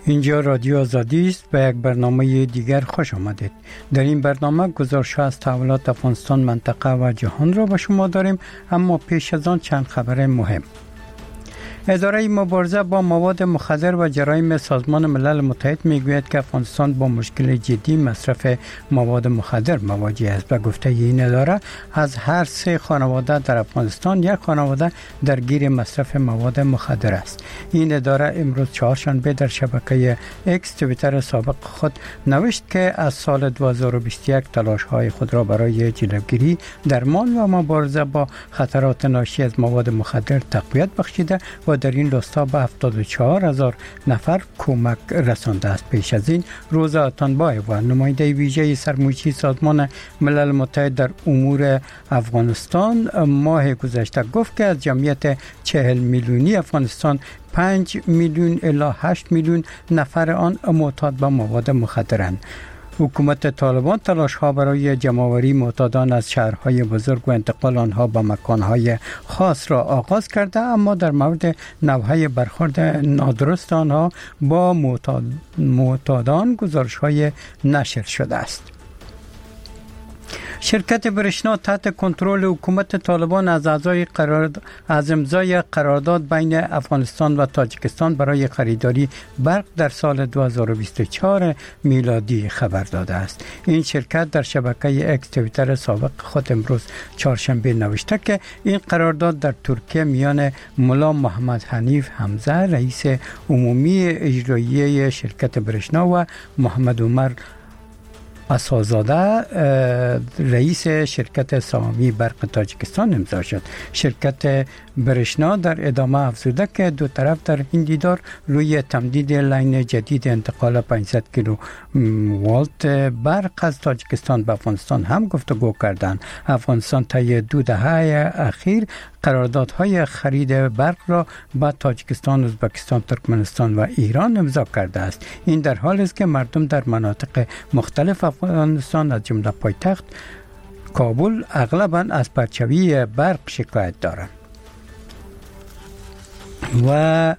اینجا رادیو آزادی است. به یک برنامه دیگر خوش آمدید. در این برنامه گزارش از تحولات افغانستان، منطقه و جهان را به شما داریم، اما پیش از آن چند خبر مهم. اداره مبارزه با مواد مخدر و جرایم سازمان ملل متحد میگوید که افغانستان با مشکل جدی مصرف مواد مخدر مواجه است. به گفته این اداره از هر 3 خانواده در افغانستان یک خانواده درگیر مصرف مواد مخدر است. این اداره امروز چهارشنبه در شبکه اکس توییتر سابق خود نوشت که از سال 2021 تلاش‌های خود را برای جلوگیری، درمان و مبارزه با خطرات ناشی از مواد مخدر تقویت بخشیده و در این راستا به 74,000 نفر کمک رسانده است. پیش از این روزا اتانبایو و نماینده ویژه سرمایه‌ای سازمان ملل متحد در امور افغانستان ماه گذشته گفت که از جمعیت 40 میلیونی افغانستان 5 میلیون الی 8 میلیون نفر آن معتاد به مواد مخدرند. حکومت طالبان تلاش‌ها برای جمع‌آوری معتادان از شهرهای بزرگ و انتقال آنها به مکان‌های خاص را آغاز کرده، اما در مورد نوع برخورد نادرست آنها با معتادان گزارش‌های نشر شده است. شرکت برشنا تحت کنترل حکومت طالبان از امضای قرارداد بین افغانستان و تاجیکستان برای خریداری برق در سال 2024 میلادی خبر داده است. این شرکت در شبکه اکس توییتر سابق خود امروز چهارشنبه نوشته که این قرارداد در ترکیه میان ملا محمد حنیف حمزه رئیس عمومی اجرایی شرکت برشنا و محمد عمر اسازاده رئیس شرکت سهامی برق تاجیکستان امضا شد. شرکت برشنا در ادامه افزوده که دو طرف در این دیدار روی تمدید لاین جدید انتقال 500 کیلو والت برق از تاجیکستان به افغانستان هم گفتگو کردند. افغانستان طی 2 دهه اخیر قراردادهای خرید برق را با تاجیکستان، ازبکستان، ترکمنستان و ایران امضا کرده است. این در حالی است که مردم در مناطق مختلف افغانستان از جمله پایتخت کابل اغلباً از پرچوی برق شکایت دارند. و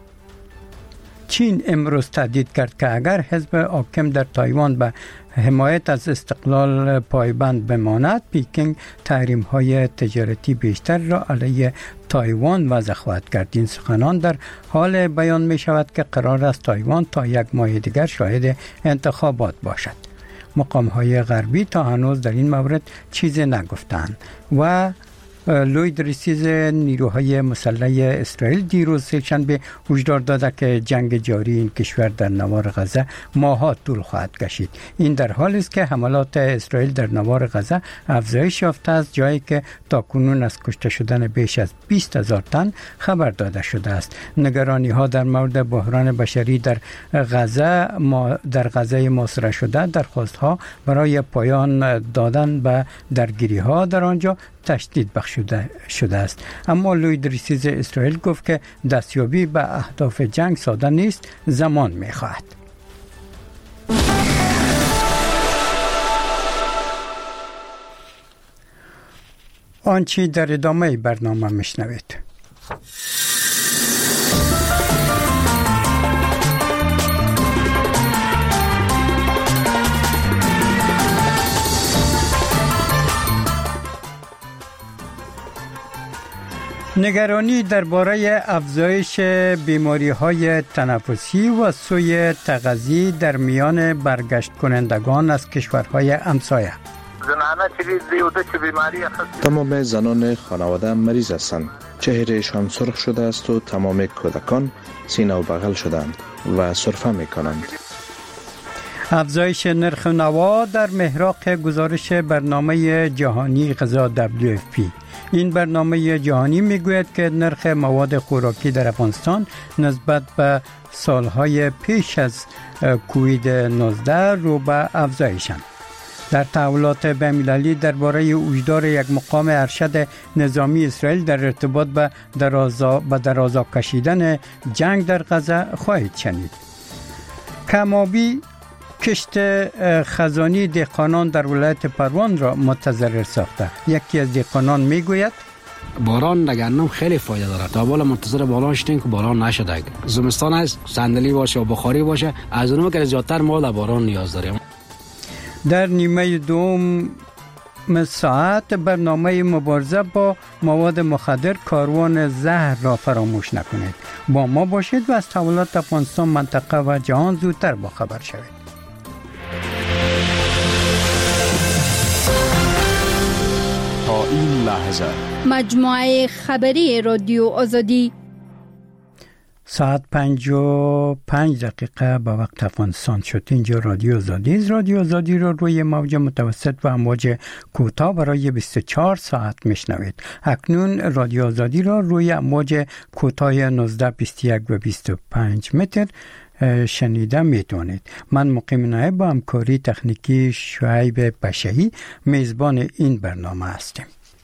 چین امروز تهدید کرد که اگر حزب حاکم در تایوان به حمایت از استقلال پایبند بماند، پکینگ تحریم‌های تجارتی بیشتر را علیه تایوان وضع خواهد کرد. این سخنان در حال بیان می شود که قرار است تایوان تا 1 ماه دیگر شاهد انتخابات باشد. مقام‌های غربی تا هنوز در این مورد چیزی نگفتند. و لوید ریسیز نیروهای مسلح اسرائیل دیروز سه‌شنبه هشدار داده که جنگ جاری این کشور در نوار غزه ماه‌ها طول خواهد کشید. این در حالی است که حملات اسرائیل در نوار غزه افزایش یافته است، جایی که تاکنون از کشته شدن بیش از 20,000 تن خبر داده شده است. نگرانی‌ها در مورد بحران بشری در غزه محاصره شده، درخواست‌ها برای پایان دادن به درگیری‌ها در آنجا تشدید بخشیده شده است. اما لوید ریسیز اسرائیل گفت که دستیابی به اهداف جنگ ساده نیست، زمان می‌خواهد. آنچه در ادامه برنامه میشنوید. نگرانی درباره افزایش بیماری‌های تنفسی و سوء تغذیه در میان برگشت کنندگان از کشورهای همسایه. تمام زنان خانواده مریض هستند. چهرهشان سرخ شده است و تمام کودکان سینه و بغل شدند و سرفه می‌کنند. افزایش نرخ نوا در محراق گزارش برنامه جهانی غذا WFP. این برنامه جهانی میگوید که نرخ مواد خوراکی در افغانستان نسبت به سالهای پیش از کووید 19 رو به افزایشند. در تحولات بین‌المللی درباره وجود یک مقام ارشد نظامی اسرائیل در ارتباط به درازا کشیدن جنگ در غزه خواهید شنید. کمابی کشت خزانی دهقانان در ولایت پروان را متضرر ساخته. یکی از دهقانان میگوید باران در گندم خیلی فایده داره. تا بالا منتظر باران شدیم که باران نشده. زمستان است، صندلی باشه و بخاری باشه، از اونم که زیادتر ما در باران نیاز داریم. در نیمه دوم ساعت برنامه مبارزه با مواد مخدر کاروان زهر را فراموش نکنید. با ما باشید و از تحولات افغانستان، منطقه و جهان زودتر با خبر شوید. تا این لحظه مجموعه خبری رادیو آزادی ساعت 55 دقیقه به وقت افغانستان شد. اینجا رادیو آزادی است. رادیو آزادی را روی موج متوسط و امواج کوتاه برای 24 ساعت میشنوید. اکنون رادیو آزادی را روی امواج کوتاه 19، 21 و 25 متر شنیده میتونید. من مقیم نایب با همکاری تکنیکی شعیب بشهی میزبان این برنامه هستیم.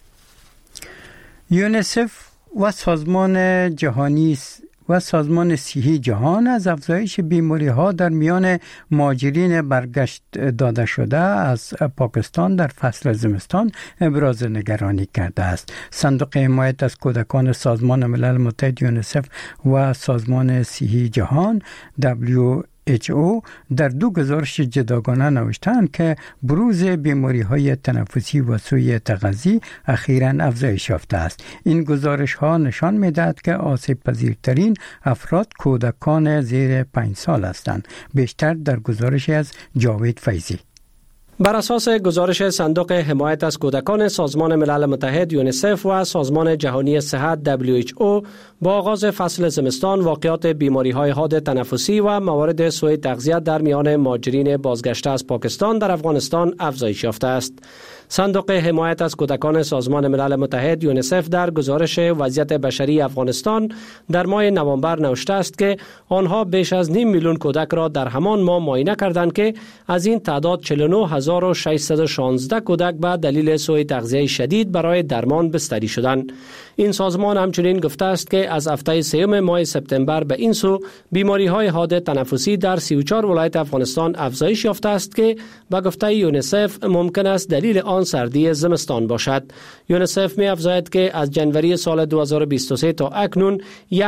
یونیسف و سازمان جهانی و سازمان صحی جهان از افزایش بیماری ها در میان مهاجرین برگشت داده شده از پاکستان در فصل زمستان ابراز نگرانی کرده است. صندوق حمایت از کودکان سازمان ملل متحد یونیسف و سازمان صحی جهان WHO در دو گزارش جداگانه نوشتند که بروز بیماری‌های تنفسی و سوء تغذی اخیراً افزایش یافته است. این گزارش‌ها نشان می‌دهد که آسیب پذیرترین افراد کودکان زیر 5 سال هستند. بیشتر در گزارش از جاوید فیضی. بر اساس گزارش صندوق حمایت از کودکان سازمان ملل متحد یونیسف و سازمان جهانی صحت WHO با آغاز فصل زمستان واقعات بیماری‌های حاد تنفسی و موارد سوء تغذیه در میان مهاجرین بازگشته از پاکستان در افغانستان افزایش یافته است. صندوق حمایت از کودکان سازمان ملل متحد یونیسف در گزارش وضعیت بشری افغانستان در ماه نوامبر نوشته است که آنها بیش از 5 میلیون کودک را در همان ماه معاینه کردند که از این تعداد 49616 کودک به دلیل سوء تغذیه شدید برای درمان بستری شدند. این سازمان همچنین گفته است که از هفته سوم ماه سپتامبر به این سو بیماری‌های حاد تنفسی در 34 ولایت افغانستان افزایش یافته است که به گفته یونیسف ممکن است دلیل آن سردی زمستان باشد. یونیسف می افزاید که از جنوری سال 2023 تا اکنون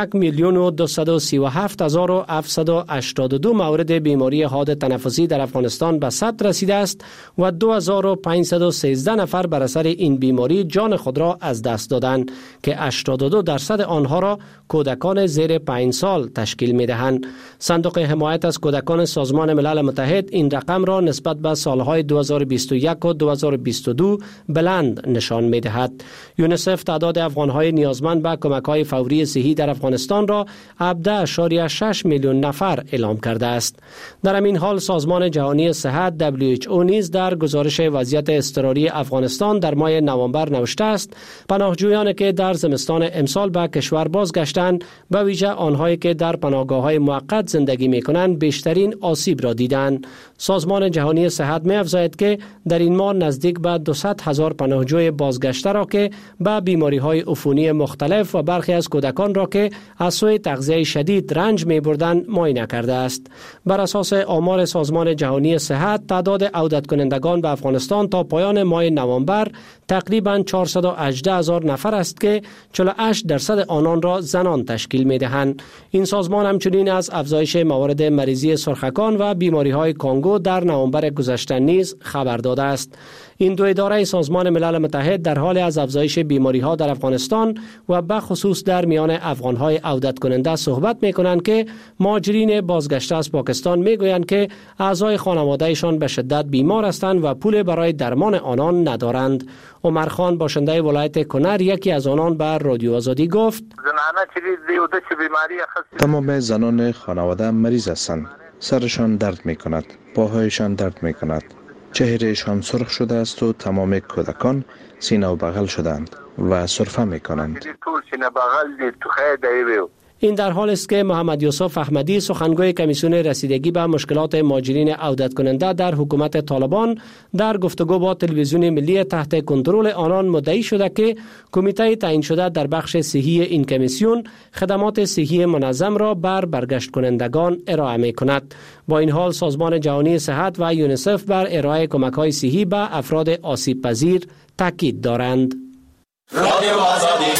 1,237,782 مورد بیماری حاد تنفسی در افغانستان به ثبت رسیده است و 2513 نفر بر اثر این بیماری جان خود را از دست دادند که 82% آنها را کودکان زیر 5 سال تشکیل می دهند. صندوق حمایت از کودکان سازمان ملل متحد این رقم را نسبت به سالهای 2021 و 2022 بلند نشان می دهد. یونیسف تعداد افغانهای نیازمند به کمک‌های فوری صحی در افغانستان را 17.6 میلیون نفر اعلام کرده است. در همین حال سازمان جهانی صحت WHO نیز در گزارش وضعیت اضطراری افغانستان در ماه نوامبر نوشته است پناهجویانی که در زمستان امسال به کشور بازگشتند به ویژه آنهایی که در پناهگاه‌های موقت زندگی می‌کنند بیشترین آسیب را دیدند. سازمان جهانی صحت می‌افزاید که در این ماه نزدیک به 200,000 پناهجوی بازگشته را که به بیماری‌های عفونی مختلف و برخی از کودکان را که از سوء تغذیه شدید رنج می‌بردند معاینه کرده است. بر اساس آمار سازمان جهانی صحت تعداد عودت کنندگان به افغانستان تا پایان ماه نوامبر تقریباً 418,000 نفر است که 48% آنان را زنان تشکیل می‌دهند. این سازمان همچنین از افزایش موارد مریضی سرخکان و بیماری‌های کانگو در نوامبر گذشته نیز خبر داده است. این دو اداره سازمان ملل متحد در حال از افزایش بیماری‌ها در افغانستان و به خصوص در میان افغان‌های عودت کننده صحبت می‌کنند که مهاجرین بازگشته از پاکستان می‌گویند که اعضای خانواده‌شان به شدت بیمار هستند و پول برای درمان آنان ندارند. عمر خان باشنده ولایت کنر یکی از آنان به رادیو آزادی گفت تمام زنان خانواده مریض هستند. سرشان درد می‌کند، پاهایشان درد می‌کند. چهرهشان سرخ شده است و تمام کودکان سینه و بغل شدند و سرفه می‌کنند. این در حال است که محمد یوسف احمدی سخنگوی کمیسیون رسیدگی به مشکلات مهاجرین عودت کننده در حکومت طالبان در گفتگو با تلویزیون ملی تحت کنترل آنان مدعی شده که کمیته تعیین شده در بخش صحی این کمیسیون خدمات صحی منظم را بر برگشت کنندگان ارائه می‌کند. با این حال سازمان جهانی صحت و یونیسف بر ارائه کمک‌های صحی به افراد آسیب پذیر تاکید دارند. رادیو آزادی.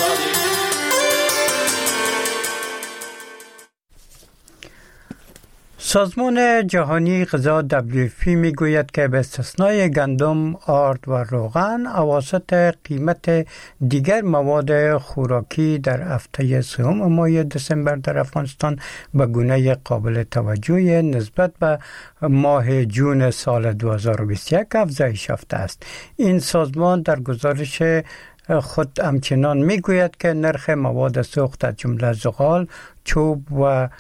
سازمان جهانی غذا WFP میگوید که به استثنای گندم، آرد و روغن اواسط قیمت دیگر مواد خوراکی در هفته سوم ماه دسامبر در افغانستان به گونه قابل توجهی نسبت به ماه جون سال 2021 افزایش یافته است. این سازمان در گزارش خود همچنان میگوید که نرخ مواد سوخت از جمله زغال، چوب و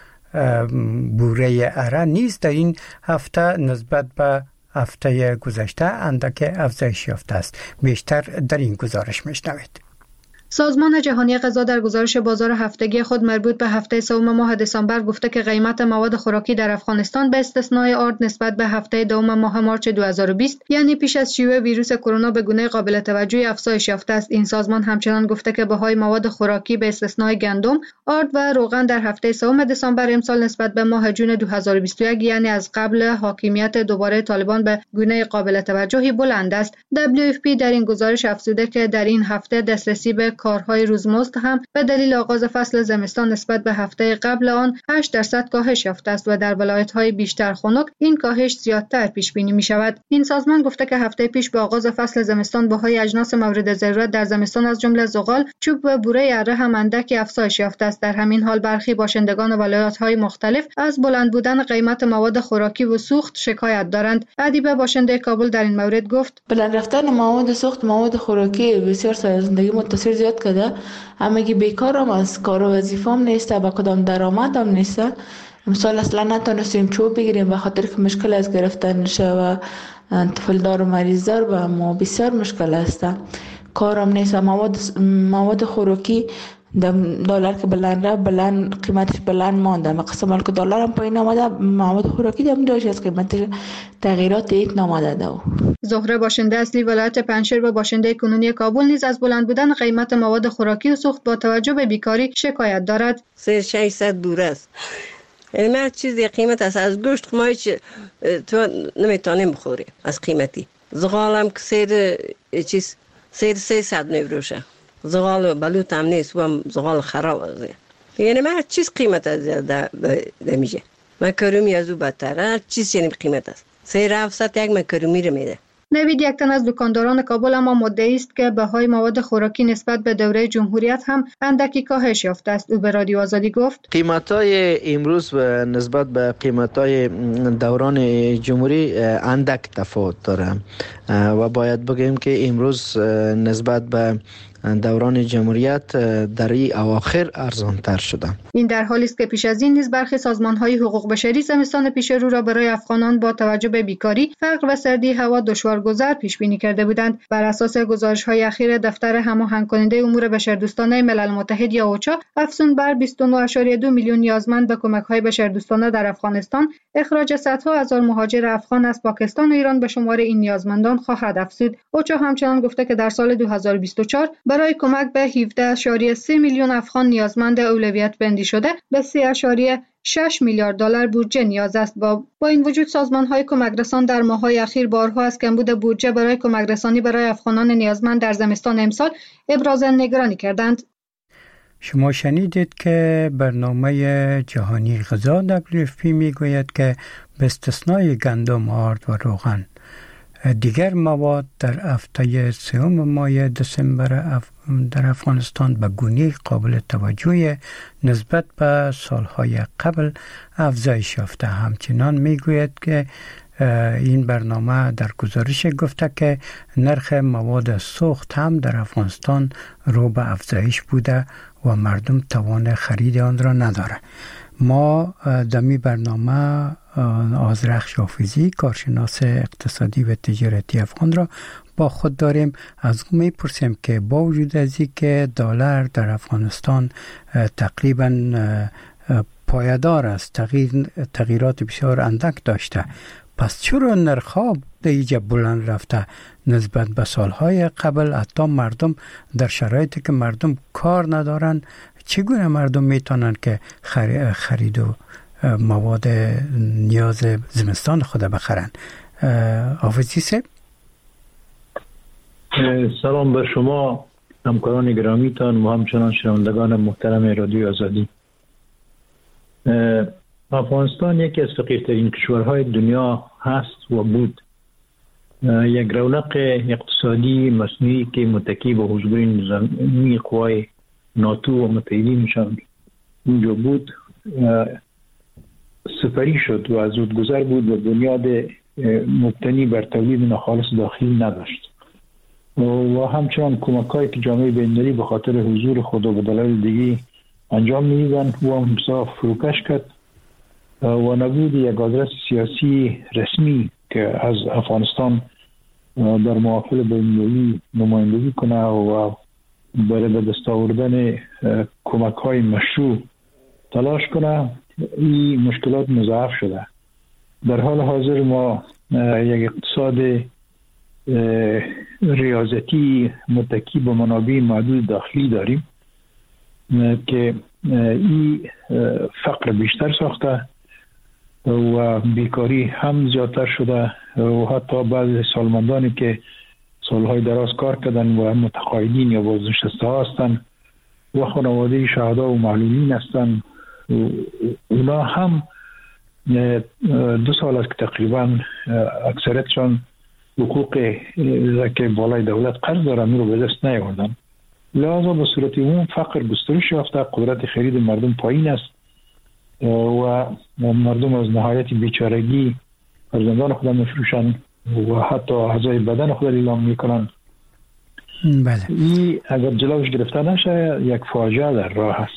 بوره اره نیز در این هفته نسبت به هفته گذشته اندک افزایش یافته است. بیشتر در این گزارش میشنوید. سازمان جهانی غذا در گزارش بازار هفتگی خود مربوط به هفته سوم ماه دسامبر گفته که قیمت مواد خوراکی در افغانستان به استثنای آرد نسبت به هفته دوم ماه مارس 2020 یعنی پیش از شیوع ویروس کرونا به گونه قابل توجهی افزایش یافته است. این سازمان همچنان گفته که بهای مواد خوراکی به استثنای گندم، آرد و روغن در هفته سوم دسامبر امسال نسبت به ماه جون 2021 یعنی از قبل حاکمیت دوباره طالبان به گونه قابل توجهی بلند است. WFP در این گزارش افزوده که در این هفته دسترسی به کارهای روزمزد هم به دلیل آغاز فصل زمستان نسبت به هفته قبل آن 8% کاهش یافته است و در ولایت‌های بیشتر خنک این کاهش زیادتر پیش بینی می‌شود. این سازمان گفته که هفته پیش به آغاز فصل زمستان بهای اجناس مورد ضرورت در زمستان از جمله زغال، چوب و بوره اره هم اندکی افزایش یافته است. در همین حال برخی باشندگان ولایت‌های مختلف از بلند بودن قیمت مواد خوراکی و سوخت شکایت دارند. ادیبه باشنده کابل در این مورد گفت: بلند رفتن مواد سوخت، مواد خوراکی بسیار سر زندگی متاثر زیاد کرده. همگی بیکارم، از کار و وظیفه‌ام نیسته، با کدام درآمدم نیسته. امسال اصلا نتونستیم چوب بگیریم به خاطر که مشکل از گرفتن و طفلدار و مریضدار به ما بسیار مشکل است. کارم نیست. مواد خوراکی دلار که بلند قیمتش بلند مانده. مقصد که دلار هم پایین آمده، مواد خوراکی هم داشت از قیمتش تغییرات هیچ نامده. زهره باشنده اصلی ولایت پنجشیر و باشنده کنونی کابل نیز از بلند بودن قیمت مواد خوراکی و سوخت با توجه به بیکاری شکایت دارد. 600 بوره است. یعنی هر چیزی قیمت است. از گوشت ما هیچ تو نمیتونیم بخوری از قیمتی. زغال هم که سیر 300 میفروشه. زغال بلوط هم نیست و هم زغال خراب است. یعنی هر چیز قیمت است میشه. مکرومی از او بدتره. هر چیز یعنی قیمت است. 700 یک مکرومی رو میده. نوید یک تن از دکانداران کابل اما مدعی است که بهای مواد خوراکی نسبت به دوره جمهوریت هم اندکی کاهش یافته است. او به رادیو آزادی گفت: قیمت‌های امروز نسبت به قیمت‌های دوران جمهوری اندک تفاوت داره و باید بگیم که امروز نسبت به دوران جمهوریت در این اواخر ارزان‌تر شده. این در حالی است که پیش از این نیز برخی سازمان‌های حقوق بشری زمستان پیش رو را برای افغانان با توجه به بیکاری، فقر و سردی هوا دشوارگذر پیش بینی کرده بودند. بر اساس گزارش‌های اخیر دفتر هماهنگ کننده امور بشردوستانه ملل متحد یا اوچا، افزون بر 29.2 میلیون نیازمند به کمک‌های بشردوستانه در افغانستان، اخراج صدها هزار مهاجر افغان از پاکستان و ایران به شمار این نیازمندان خواهد افزود. اوچا همچنین گفته که در سال 2024 برای کمک به 17.3 میلیون افغان نیازمند اولویت بندی شده به 3.6 میلیارد دلار بودجه نیاز است. با این وجود سازمان‌های کمکرسان در ماه‌های اخیر بارها از کمبود بودجه برای کمکرسانی برای افغانان نیازمند در زمستان امسال ابراز نگرانی کردند. شما شنیدید که برنامه جهانی غذا WFP میگوید که به استثنای گندم، آرد و روغن دیگر مواد در هفته سوم ماه دسامبر در افغانستان به گونه قابل توجهی نسبت به سالهای قبل افزایش یافته. همچنان میگوید که این برنامه در گزارش گفته که نرخ مواد سوخت هم در افغانستان رو به افزایش بوده و مردم توان خرید آن را نداره. ما دمی برنامه آذرخش حافظی، کارشناس اقتصادی و تجارتی افغان را با خود داریم. از او میپرسیم که با وجود از اینکه دلار در افغانستان تقریبا پایدار است، تغییرات بسیار اندک داشته، پس چرا نرخ‌ها دیگه بلند رفته نسبت به سالهای قبل؟ حتی مردم در شرایطی که مردم کار ندارن، چگونه مردم میتونن که خرید و مواد نیاز زمستان خود بخرن؟ حافظی صاحب، سلام به شما همکاران گرامیتان و همچنان شنوندگان محترم رادیو آزادی. افغانستان یکی از فقیرترین کشورهای دنیا هست و بود. یک رونق اقتصادی مصنوعی که متکی به حضور نظامی قوای ناتو و متحدینشان اونجا بود سپری شد و از زودگذر بود و بنیاد مبتنی بر تولید ناخالص داخلی نداشت و همچنان کمک‌هایی که جامعه بین‌المللی به خاطر حضور خود و به دلایل دیگه انجام می‌دادند و هم فروکش کرد و نبود یک آدرس سیاسی رسمی که از افغانستان در محافل بین‌المللی نمایندگی کنه و برای به دست آوردن کمک‌های مشروع تلاش کنه. این مشکلات مضاعف شده. در حال حاضر ما یک اقتصاد ریاضتی متکی به منابع محدود داخلی داریم که این فقر بیشتر ساخته و بیکاری هم زیادتر شده و حتی بعضی سالمندانی که سالهای دراز کار کردن و متقاعدین یا بازنشسته ها هستند و خانواده شهدا و معلولین هستند، اونا هم 2 سال است که تقریبا اکثریتشان حقوق که بالای دولت قرض دارن رو به دست نیاوردن. لذا به صورت عموم فقر گسترش یافته، قدرت خرید مردم پایین است و مردم از نهایت بیچارگی فرزندان خود میفروشن و حتی اعضای بدن خود اعلام میکنن. بله. این اگر جلوش گرفته نشه یک فاجعه در راه است.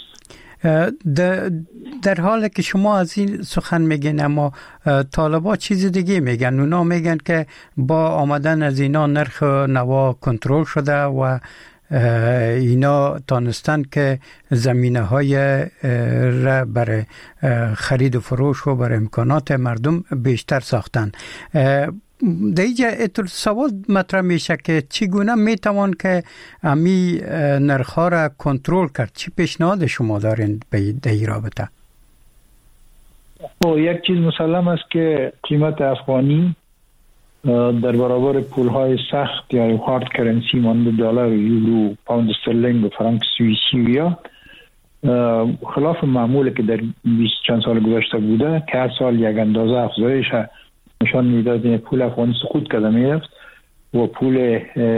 در حالی که شما از این سخن میگین، اما طالبا چیز دیگه میگن. اونا میگن که با آمدن از اینا نرخ نوا کنترل شده و اینا تانستن که زمینه های را برای خرید و فروش و برای امکانات مردم بیشتر ساختن. در اینجا سوال مطرح میشه که چگونه میتوان که امی نرخ‌ها را کنترل کرد؟ چی پیشنهاد شما دارین به این رابطه؟ یک چیز مسلم است که قیمت افغانی در برابر پول‌های سخت یا هارد کرنسی مانند دلار، یورو، پوند استرلینگ و فرانک سوئیسی یا خلاف معمولی که در 20 چند سال گذشته بوده که هر سال یک اندازه افزایش نشان میداد پول افغانی سقوط کرده میرفت و پول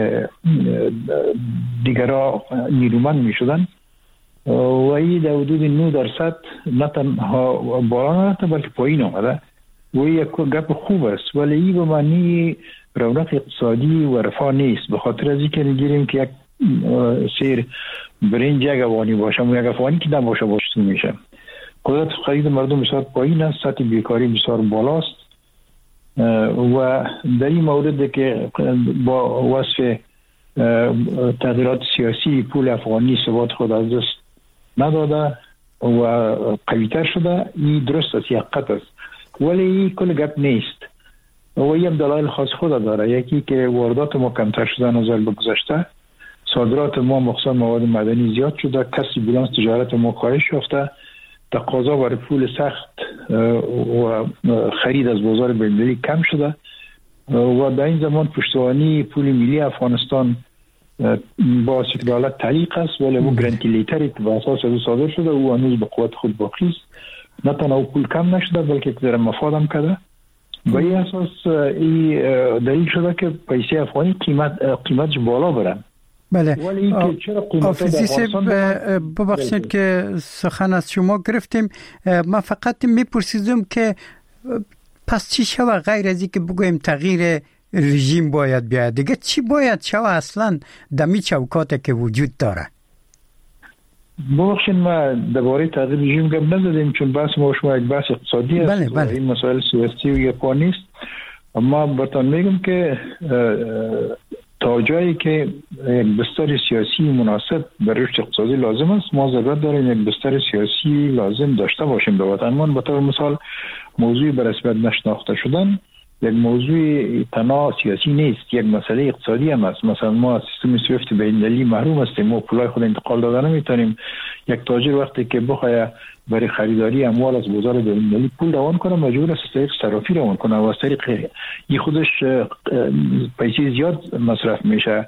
دیگرها نیرومند میشدن و این در حدود 9% نه تنها بالا نرفته بلکه پایین آمده و این یک گپ خوب است، ولی این به معنی رونق اقتصادی و رفاه نیست. به خاطر از اینکه میگیریم که یک سیر برنج یک افغانی باشه و یک افغانی که نباشه باشتون میشه. قدرت خرید مردم بسیار پایین است، سطح بیکاری بسیار بالاست و در این مورد که با وصف تغییرات سیاسی پول افغانی ثبات خود از دست نداده و قویتر شده، این درست است، حقیقت است، ولی این کل گپ نیست و این هم دلایل خاص خود داره. یکی که واردات ما کمتر شده نظر به گذشته، صادرات ما مخصوصا مواد معدنی زیاد شده، کسری بیلانس تجارت ما کاهش یافته، تقاضا برای پول سخت و خرید از بازار بین‌المللی کم شده و در این زمان پشتوانی پول ملی افغانستان با دولت تعلیق است، ولی او گرانتی لیتری که به اساس او صادر شده او هنوز به قوت خود باقی است. نه تنها پول کم نشده بلکه در مفاد هم کرده. به این اساس این دلیل شده که پیسه افغانی قیمتش بالا برن. بله. آفیزی صاحب ببخشید که سخن از شما گرفتیم. من فقط میپرسیدم که پس چی شوه غیر از این که بگویم تغییر رژیم باید بیاد، دیگه چی باید شوه اصلا دمی چوکاتی که وجود داره؟ ببخشید ما درباره تغییر رژیم گپ نزدیم چون بحث ما شما یک بحث اقتصادی است. بله. این مسائل سیاسی و یکپا نیست. اما براتون میگم که تا جایی که یک بستر سیاسی مناسب برای رشد اقتصادی لازم است، ما ضرورت داریم یک بستر سیاسی لازم داشته باشیم به وطنمان. به طور مثال موضوع به رسمیت نشناخته شدن یک موضوع تنها سیاسی نیست، یک مسئله اقتصادی هم است. مثلا ما سیستم سویفت بین‌المللی محروم هستیم، ما پولای خود انتقال دادن نمیتونیم. یک تاجر وقتی که بخواد برای خریداری اموال از بازار بین‌المللی پول روان کنه مجبور است از طریق صرافی روان کنه و از طریق این خودش پیسه زیاد مصرف میشه.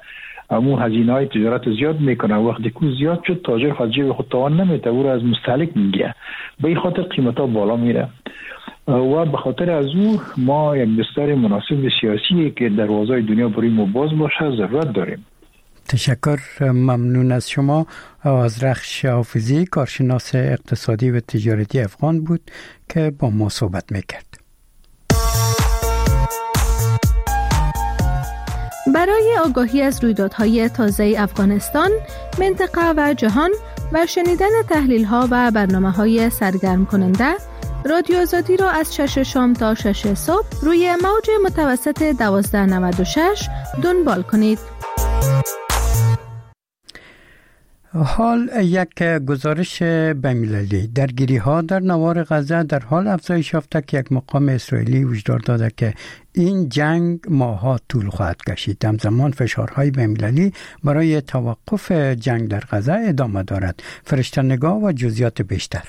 امو هزینه‌های تجارت زیاد میکنه. وقتی که زیاد شد تاجر خود جیب خود توان نمیته، او را از مستهلک میگیره، به این خاطر قیمتا بالا میره و به خاطر از او ما یک دستور مناسب سیاسی که دروازه دنیا برای ما باز باشه ضرورت داریم. تشکر، ممنون از شما. آذرخش حافظی، کارشناس اقتصادی و تجارتی افغان بود که با ما صحبت میکرد. برای آگاهی از رویدادهای تازه افغانستان، منطقه و جهان و شنیدن تحلیل‌ها و برنامه‌های سرگرم کننده، رادیو آزادی را از 6 شام تا 6 صبح روی موج متوسط 1296 دنبال کنید. حال یک گزارش بین‌المللی، درگیری ها در نوار غزه در حال افزایش یافته که یک مقام اسرائیلی هشدار داده که این جنگ ماه‌ها طول خواهد کشید. همزمان فشارهای بین‌المللی برای توقف جنگ در غزه ادامه دارد. فرشته‌نگاه و جزئیات بیشتر.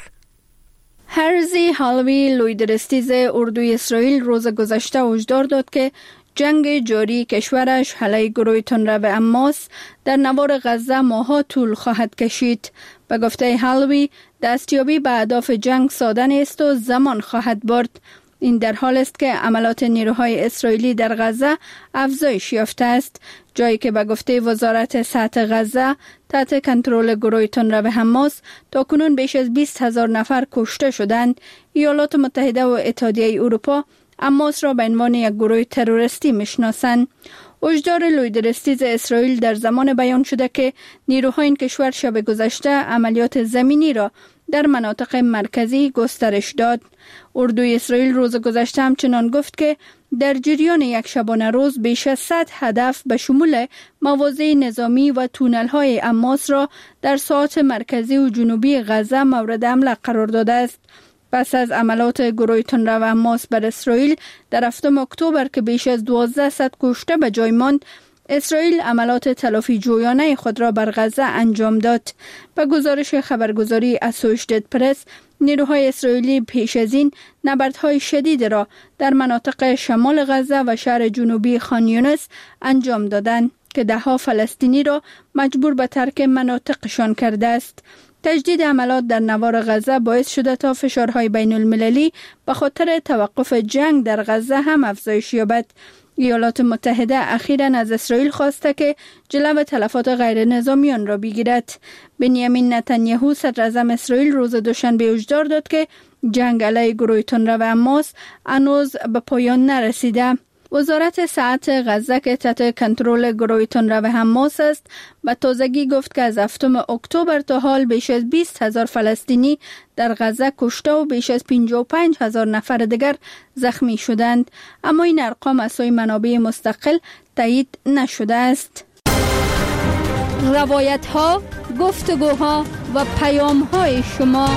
هرزی هالوی، لویدرستیز اردوی اسرائیل، روز گذشته هشدار داد که جنگ جاری کشورش علیه گروه تندرو حماس در نوار غزه ماه‌ها طول خواهد کشید. به گفته هالوی، دستیابی به اهداف جنگ ساده نیست و زمان خواهد برد. این در حال است که عملات نیروهای اسرائیلی در غزه افزایش یافته است، جایی که به گفته وزارت صحت غزه تحت کنترل گروه تندرو حماس تاکنون بیش از 20,000 نفر کشته شدند. ایالات متحده و اتحادیه اروپا حماس را به عنوان یک گروه تروریستی میشناسند. هشدار لویدرستیز اسرائیل در زمان بیان شده که نیروهای این کشور شب گذشته عملیات زمینی را در مناطق مرکزی گسترش داد. اردوی اسرائیل روز گذشته همچنان گفت که در جریان یک شبانه روز بیش از 100 هدف به شمول مواضع نظامی و تونل‌های حماس را در ساحات مرکزی و جنوبی غزه مورد حمله قرار داده است. پس از عملات گروه تندرو حماس بر اسرائیل در 7 اکتبر که بیش از 1200 کشته به جای ماند، اسرائیل عملات تلافی جویانه خود را بر غزه انجام داد. به گزارش خبرگزاری اسوشیتد پرس، نیروهای اسرائیلی پیش از این نبردهای شدید را در مناطق شمال غزه و شهر جنوبی خان یونس انجام دادند که ده‌ها فلسطینی را مجبور به ترک مناطقشان کرده است. تجدید عملات در نوار غزه باعث شده تا فشارهای بین المللی به خاطر توقف جنگ در غزه هم افزایش یابد. ایالات متحده اخیراً از اسرائیل خواسته که جلو تلفات غیر نظامیان را بگیرد. بنیامین نتانیاهو صدر اعظم اسرائیل روز دوشنبه هشدار داد که جنگ علیه گروه تندرو حماس هنوز به پایان نرسیده. وزارت صحت غزه که تحت کنترل گروه تندرو حماس است به تازگی گفت که از 7 اکتبر تا حال بیش از 20,000 فلسطینی در غزه کشته و بیش از 55,000 نفر دیگر زخمی شدند، اما این ارقام از سوی منابع مستقل تایید نشده است. روایت ها، گفتگوها و پیام های شما.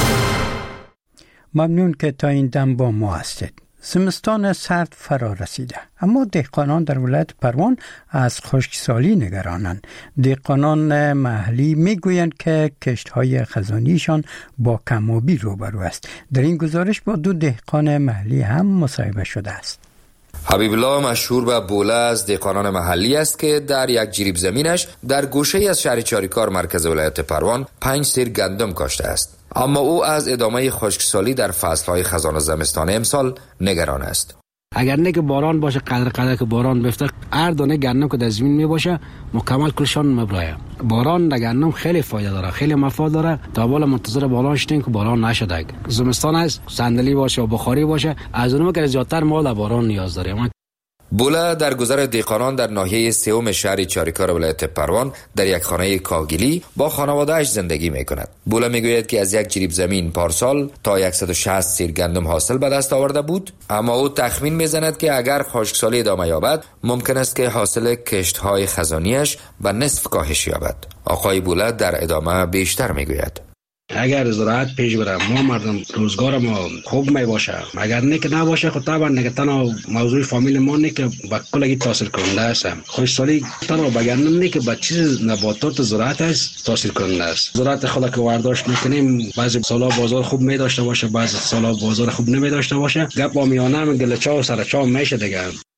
ممنون که تا این دم با ما هستید. زمستان سرد فرا رسیده، اما دهقانان در ولایت پروان از خشکسالی نگرانند. دهقانان محلی میگویند که کشت‌های خزانیشان با کم‌آبی روبرو است. در این گزارش با 2 دهقان محلی هم مصاحبه شده است. حبیب الله مشهور به بوله از دهقانان محلی است که در یک جریب زمینش در گوشه از شهر چاریکار مرکز ولایت پروان 5 سیر گندم کاشته است. اما او از ادامه خشکسالی در فصلهای خزان و زمستان امسال نگران است. اگر نه که باران باشه، قدر که باران بفته، هر دانه گندم که در زمین می باشه مکمل کلشان مبرایه. باران در گندم خیلی فایده داره، خیلی مفاد داره. تا بالا منتظر باران شدیم که باران نشده. زمستان است، صندلی باشه و بخاری باشه، از اونم که زیادتر ما در باران نیاز داریم. بوله در گذر دهقانان در ناحیه سوم شهر چاریکار ولایت پروان در یک خانه کاهگلی با خانواده‌اش زندگی می‌کند. بوله میگوید که از یک جریب زمین پارسال تا 160 سیر گندم حاصل به دست آورده بود، اما او تخمین میزند که اگر خشکسالی ادامه یابد ممکن است که حاصل کشت‌های خزانیش به نصف کاهش یابد. آقای بوله در ادامه بیشتر میگوید: اگر زراعت پیش بره، ما مردم روزگار ما خوب می باشه. اگر نه که نباشه، خب طبعا نه که تنها موضوع فامیل ما نه که با کلگی تاثیر کننده است. خشکسالی تنها به گندم نه که به چیز نباتات زراعت است تاثیر کننده است. زراعت خود که وارداشت میکنیم، بعضی سالا بازار خوب می داشته باشه، بعضی سالا بازار خوب نمی داشته باشه. گپ با میانه گلچا و سرچا میشه دیگه.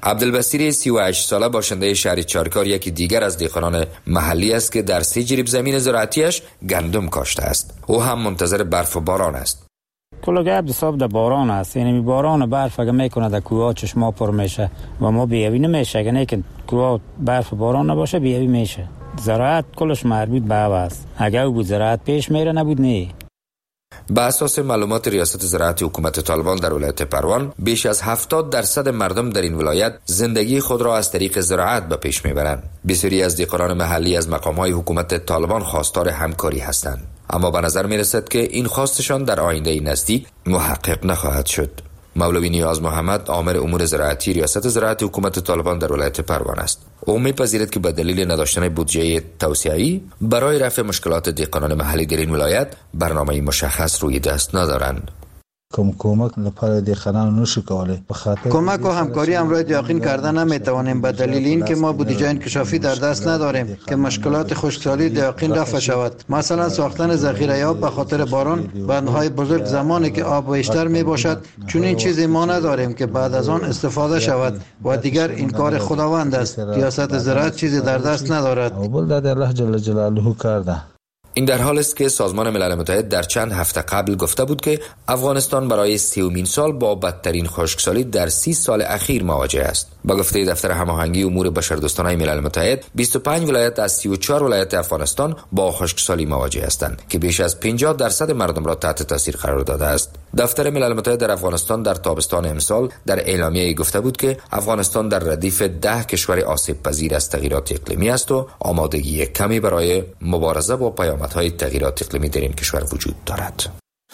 عبدالبصیر 38 ساله باشنده شهر چاریکار یکی دیگر از دهقانان محلی است که در 3 جریب زمین زراعتیش گندم کاشته است. او هم منتظر برف و باران است. کل گپ حساب در باران است، یعنی باران و برف اگه میکنه در کوه چشما پر میشه و ما بیابی نمیشه. اگه نه که کوه برف و باران نباشه بیابی میشه. زراعت کلش مربوط به آب است. اگه بود زراعت پیش میره نبود نه. به اساس معلومات ریاست زراعت حکومت طالبان در ولایت پروان، بیش از 70% مردم در این ولایت زندگی خود را از طریق زراعت به پیش میبرند. بسیاری از دهقانان محلی از مقام‌های حکومت طالبان خواستار همکاری هستند، اما به نظر میرسد که این خواستشان در آینده نزدیک محقق نخواهد شد. مولوی نیاز محمد عامل امور زراعتی ریاست زراعت حکومت طالبان در ولایت پروان است. او می‌پذیرد که به دلیل نداشتن بودجه توسعه‌ای برای رفع مشکلات دهقانان محلی در این ولایت برنامه‌ای مشخص روی دست ندارند. کمک لپاره دهقانان نشو کوله. کمک و همکاری امروز یقین کردن نمیتوانیم به دلیل اینکه ما بودجه انکشافی در دست نداریم که مشکلات خشکسالی دهقان رفع شود. مثلا ساختن ذخیره آب به خاطر باران، بندهای بزرگ زمانی که آب بیشتر می باشد، چون این چیزی ما نداریم که بعد از آن استفاده شود و دیگر این کار خداوند است. ریاست زراعت چیزی در دست ندارد. الله جل جلاله کرده. این در حال است که سازمان ملل متحد در چند هفته قبل گفته بود که افغانستان برای 30مین سال با بدترین خشکسالی در 30 سال اخیر مواجه است. با گفته دفتر هماهنگی امور بشردوستانه ملل متحد، 25 ولایت از 34 ولایت افغانستان با خشکسالی مواجه هستند که بیش از 50% مردم را تحت تاثیر قرار داده است. دفتر ملل متحد در افغانستان در تابستان امسال در اعلامیه گفته بود که افغانستان در ردیف 10 کشور آسیب پذیر از تغییرات اقلیمی است و آمادگی کمی برای مبارزه با پیامدهای تغییرات اقلیمی در این کشور وجود دارد.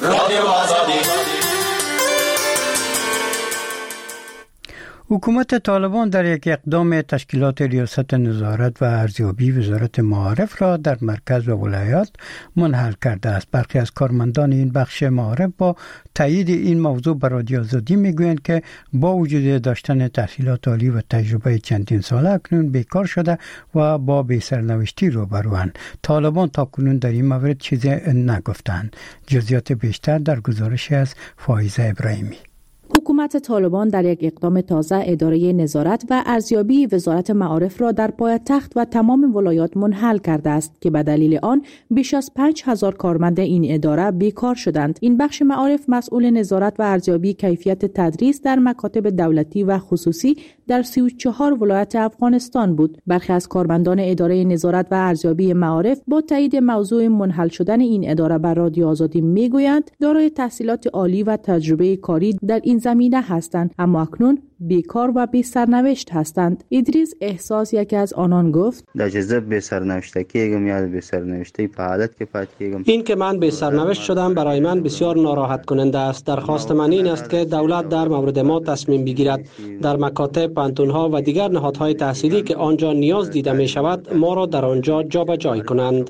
حکومت طالبان در یک اقدام تشکیلات ریاست نظارت و ارزیابی وزارت معارف را در مرکز و ولایات منحل کرده است. برخی از کارمندان این بخش معارف با تایید این موضوع به رادیو آزادی میگویند که با وجود داشتن تحصیلات عالی و تجربه چندین ساله اکنون بیکار شده و با بی‌سرنوشتی روبروند. طالبان تاکنون در این مورد چیزی نگفتند. جزئیات بیشتر در گزارشی از فائزه ابراهیمی. حکومت طالبان در یک اقدام تازه اداره نظارت و ارزیابی وزارت معارف را در پایتخت و تمام ولایات منحل کرده است که به دلیل آن بیش از 5000 کارمند این اداره بیکار شدند. این بخش معارف مسئول نظارت و ارزیابی کیفیت تدریس در مکاتب دولتی و خصوصی در 34 ولایت افغانستان بود. برخی از کارمندان اداره نظارت و ارزیابی معارف با تایید موضوع منحل شدن این اداره بر رادیو آزادی میگویند دارای تحصیلات عالی و تجربه کاری در این زمینه هستند، اما اکنون بیکار و بی سرنوشت هستند. ادریس احساس یکی از آنان گفت: در جزء بی سرنوشتگیم یا بی سرنوشتی په حالت که پاتگیم. این که من بی سرنوشت شدم برای من بسیار ناراحت کننده است. درخواست من این است که دولت در مورد ما تصمیم بگیرد در مکاتب، پانتون‌ها و دیگر نهادهای تحصیلی که آنجا نیاز دیده می شود ما را در آنجا جابجایی کنند.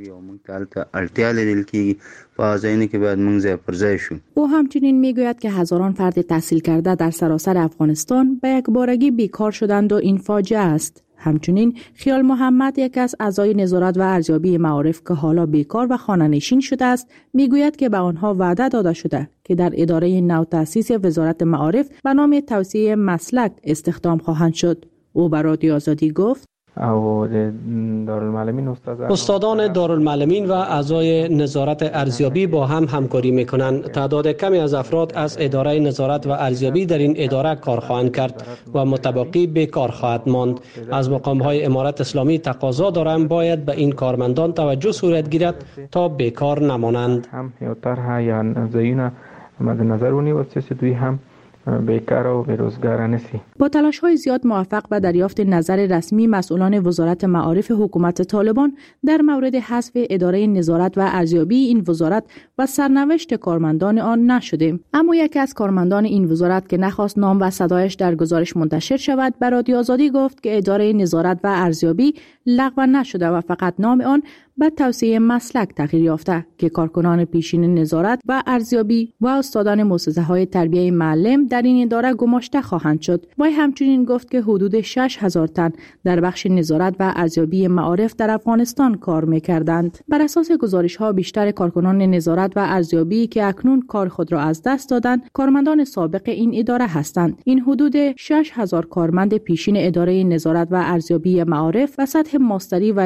او همچنین میگوید که هزاران فرد تحصیل کرده در سراسر افغانستان به یک بارگی بیکار شدند و این فاجعه است. همچنین خیال محمد، یک از اعضای نظارت و ارزیابی معارف که حالا بیکار و خانه‌نشین شده است، میگوید که به آنها وعده داده شده که در اداره نو تأسیس وزارت معارف به نام توسعه مسلک استخدام خواهند شد. او به رادیو آزادی گفت: استادان دارالمعلمین و اعضای نظارت ارزیابی با هم همکاری میکنند. تعداد کمی از افراد از اداره نظارت و ارزیابی در این اداره کار خواهند کرد و متبقی بیکار خواهد ماند. از مقام‌های امارت اسلامی تقاضا دارم باید به این کارمندان توجه صورت گیرد تا بیکار نمانند. بیکار و بیروزگار نسی. با تلاش‌های زیاد موفق به دریافت نظر رسمی مسئولان وزارت معارف حکومت طالبان در مورد حذف اداره نظارت و ارزیابی این وزارت و سرنوشت کارمندان آن نشدیم. اما یکی از کارمندان این وزارت که نخواست نام و صدایش در گزارش منتشر شود به رادیو آزادی گفت که اداره نظارت و ارزیابی لغو نشده و فقط نام آن به توسعه مسلک تغییر یافته که کارکنان پیشین نظارت و ارزیابی و استادان مؤسسه‌های تربیت معلم در این اداره گماشته خواهند شد. وی همچنین گفت که حدود 6000 تن در بخش نظارت و ارزیابی معارف در افغانستان کار می‌کردند. بر اساس گزارش‌ها بیشتر کارکنان نظارت و ارزیابی که اکنون کار خود را از دست دادند، کارمندان سابق این اداره هستند. این حدود 6000 کارمند پیشین اداره نظارت و ارزیابی معارف و سطح ماستری و